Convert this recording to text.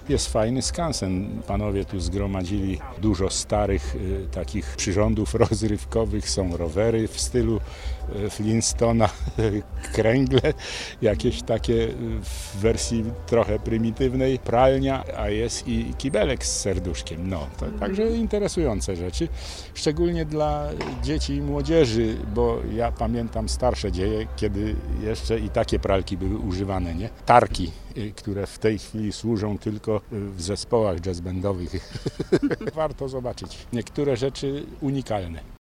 Jest fajny skansen. Panowie tu zgromadzili dużo starych takich przyrządów rozrywkowych. Są rowery w stylu Flintstona, kręgle, jakieś takie w wersji trochę prymitywnej, pralnia, a jest i kibelek z serduszkiem. No, to także interesujące rzeczy, szczególnie dla dzieci i młodzieży, bo ja pamiętam starsze dzieje, kiedy jeszcze i takie pralki były używane, nie? Tarki, które w tej chwili służą tylko w zespołach jazz bandowych. Warto zobaczyć. Niektóre rzeczy unikalne.